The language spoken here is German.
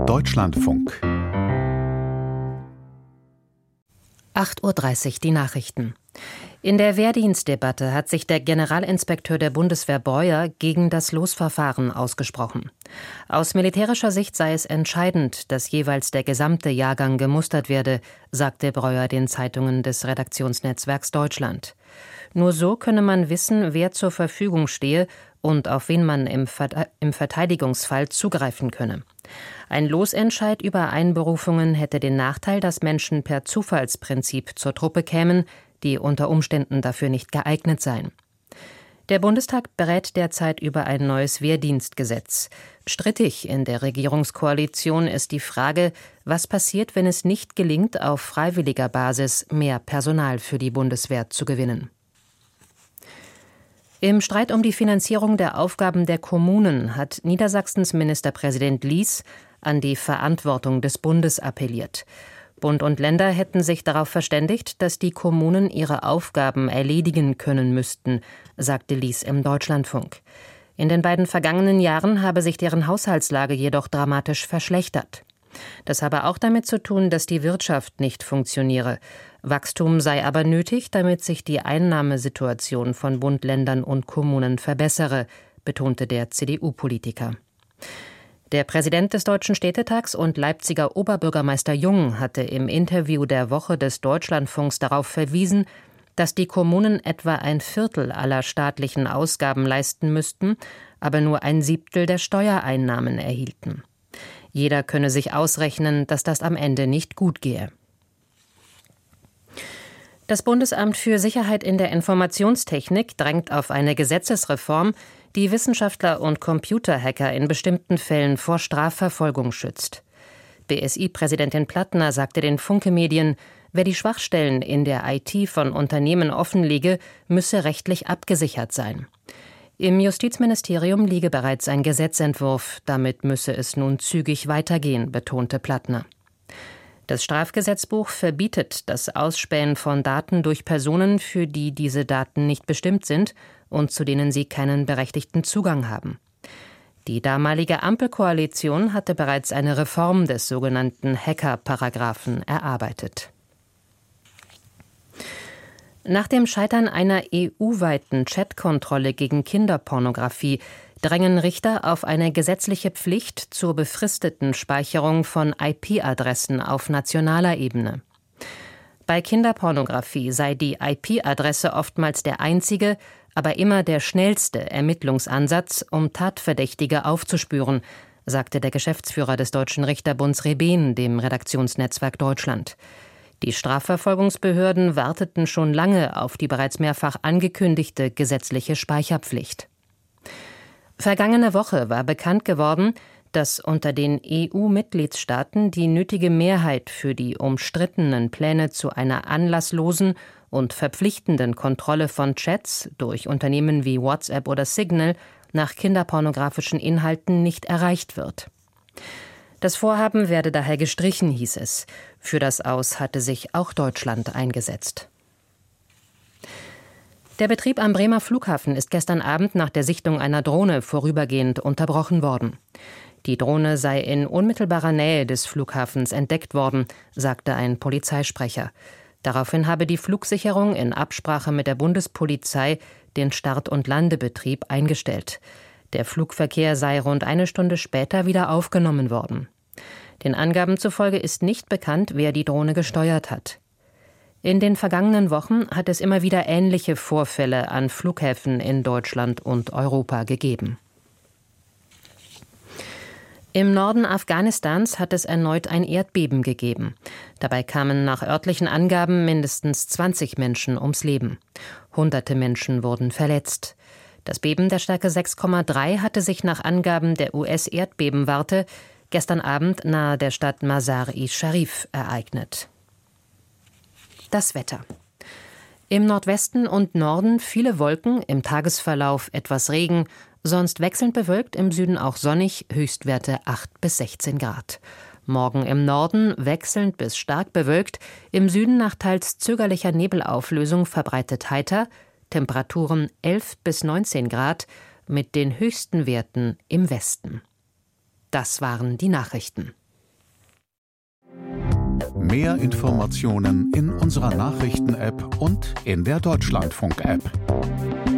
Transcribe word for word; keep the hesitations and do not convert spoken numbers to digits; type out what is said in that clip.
Deutschlandfunk. acht Uhr dreißig, die Nachrichten. In der Wehrdienstdebatte hat sich der Generalinspekteur der Bundeswehr Breuer gegen das Losverfahren ausgesprochen. Aus militärischer Sicht sei es entscheidend, dass jeweils der gesamte Jahrgang gemustert werde, sagte Breuer den Zeitungen des Redaktionsnetzwerks Deutschland. Nur so könne man wissen, wer zur Verfügung stehe und auf wen man im Verteidigungsfall zugreifen könne. Ein Losentscheid über Einberufungen hätte den Nachteil, dass Menschen per Zufallsprinzip zur Truppe kämen, die unter Umständen dafür nicht geeignet seien. Der Bundestag berät derzeit über ein neues Wehrdienstgesetz. Strittig in der Regierungskoalition ist die Frage, was passiert, wenn es nicht gelingt, auf freiwilliger Basis mehr Personal für die Bundeswehr zu gewinnen. Im Streit um die Finanzierung der Aufgaben der Kommunen hat Niedersachsens Ministerpräsident Lies an die Verantwortung des Bundes appelliert. Bund und Länder hätten sich darauf verständigt, dass die Kommunen ihre Aufgaben erledigen können müssten, sagte Lies im Deutschlandfunk. In den beiden vergangenen Jahren habe sich deren Haushaltslage jedoch dramatisch verschlechtert. Das habe auch damit zu tun, dass die Wirtschaft nicht funktioniere. Wachstum sei aber nötig, damit sich die Einnahmesituation von Bund, Ländern und Kommunen verbessere, betonte der C D U-Politiker. Der Präsident des Deutschen Städtetags und Leipziger Oberbürgermeister Jung hatte im Interview der Woche des Deutschlandfunks darauf verwiesen, dass die Kommunen etwa ein Viertel aller staatlichen Ausgaben leisten müssten, aber nur ein Siebtel der Steuereinnahmen erhielten. Jeder könne sich ausrechnen, dass das am Ende nicht gut gehe. Das Bundesamt für Sicherheit in der Informationstechnik drängt auf eine Gesetzesreform, die Wissenschaftler und Computerhacker in bestimmten Fällen vor Strafverfolgung schützt. B S I-Präsidentin Plattner sagte den Funke-Medien, wer die Schwachstellen in der I T von Unternehmen offenlege, müsse rechtlich abgesichert sein. Im Justizministerium liege bereits ein Gesetzentwurf, damit müsse es nun zügig weitergehen, betonte Plattner. Das Strafgesetzbuch verbietet das Ausspähen von Daten durch Personen, für die diese Daten nicht bestimmt sind und zu denen sie keinen berechtigten Zugang haben. Die damalige Ampelkoalition hatte bereits eine Reform des sogenannten Hacker-Paragraphen erarbeitet. Nach dem Scheitern einer E U-weiten Chatkontrolle gegen Kinderpornografie drängen Richter auf eine gesetzliche Pflicht zur befristeten Speicherung von I P-Adressen auf nationaler Ebene. Bei Kinderpornografie sei die I P-Adresse oftmals der einzige, aber immer der schnellste Ermittlungsansatz, um Tatverdächtige aufzuspüren, sagte der Geschäftsführer des Deutschen Richterbunds Rebehn dem Redaktionsnetzwerk Deutschland. Die Strafverfolgungsbehörden warteten schon lange auf die bereits mehrfach angekündigte gesetzliche Speicherpflicht. Vergangene Woche war bekannt geworden, dass unter den E U-Mitgliedstaaten die nötige Mehrheit für die umstrittenen Pläne zu einer anlasslosen und verpflichtenden Kontrolle von Chats durch Unternehmen wie WhatsApp oder Signal nach kinderpornografischen Inhalten nicht erreicht wird. Das Vorhaben werde daher gestrichen, hieß es. Für das Aus hatte sich auch Deutschland eingesetzt. Der Betrieb am Bremer Flughafen ist gestern Abend nach der Sichtung einer Drohne vorübergehend unterbrochen worden. Die Drohne sei in unmittelbarer Nähe des Flughafens entdeckt worden, sagte ein Polizeisprecher. Daraufhin habe die Flugsicherung in Absprache mit der Bundespolizei den Start- und Landebetrieb eingestellt. Der Flugverkehr sei rund eine Stunde später wieder aufgenommen worden. Den Angaben zufolge ist nicht bekannt, wer die Drohne gesteuert hat. In den vergangenen Wochen hat es immer wieder ähnliche Vorfälle an Flughäfen in Deutschland und Europa gegeben. Im Norden Afghanistans hat es erneut ein Erdbeben gegeben. Dabei kamen nach örtlichen Angaben mindestens zwanzig Menschen ums Leben. Hunderte Menschen wurden verletzt. Das Beben der Stärke sechs Komma drei hatte sich nach Angaben der U S-Erdbebenwarte gestern Abend nahe der Stadt Mazar-i-Sharif ereignet. Das Wetter. Im Nordwesten und Norden viele Wolken, im Tagesverlauf etwas Regen, sonst wechselnd bewölkt, im Süden auch sonnig, Höchstwerte acht bis sechzehn Grad. Morgen im Norden wechselnd bis stark bewölkt, im Süden nach teils zögerlicher Nebelauflösung verbreitet heiter, Temperaturen elf bis neunzehn Grad, mit den höchsten Werten im Westen. Das waren die Nachrichten. Mehr Informationen in unserer Nachrichten-App und in der Deutschlandfunk-App.